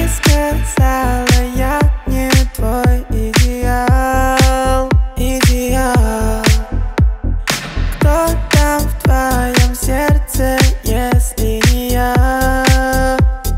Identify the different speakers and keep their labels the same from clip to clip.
Speaker 1: сказала, я не твой идеал. Кто там в твоем сердце, если не я?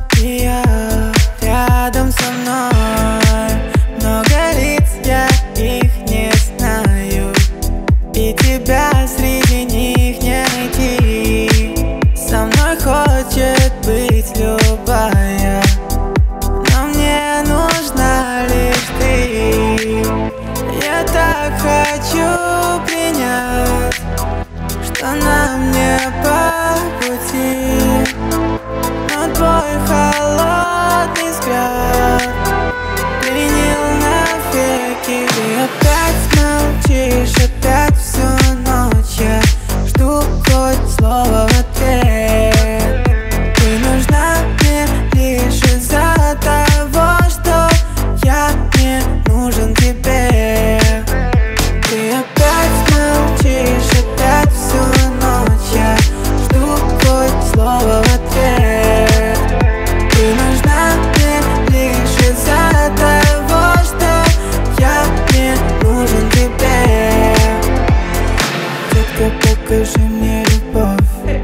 Speaker 1: Рядом со мной много лиц, я их не знаю, и тебя среди них не найти. Со мной хочет быть любая, но мне нужна лишь ты. Я так хочу принять, что нам не по пути, но твой холодный взгляд пленил навеки. Ты опять молчишь, опять всю ночь я жду хоть слово в ответ. Ты нужна мне лишь из-за того, что я не нужен тебе. Ты опять молчишь, опять всю ночь я жду хоть слово в ответ. Ты нужна мне лишь из-за того, что я не нужен тебе. Детка, покажи мне любовь,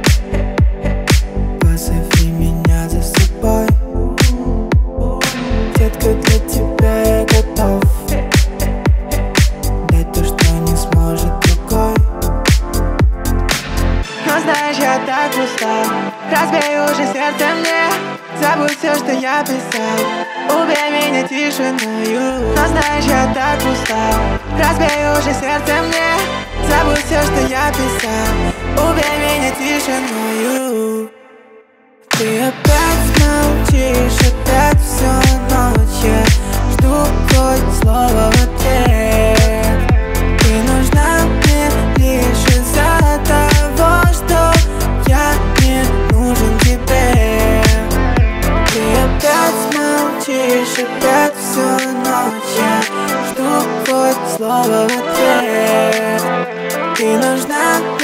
Speaker 1: позови меня за собой. Детка, для тебя я готов дать то, что не сможет другой. Но знаешь, я так устал, разбей уже сердце мне. Забудь все, что я писал, убей меня тишиною. Но знаешь, я так устал, разбей уже сердце мне. Забудь все, что я писал, убей меня тишиною. Ты опять молчишь, опять всю ночь я жду хоть слово в ответ. Ты нужна мне лишь из-за того, что я не нужен тебе. Ты опять молчишь, опять всю ночь я жду хоть слово в ответ. Ты нужна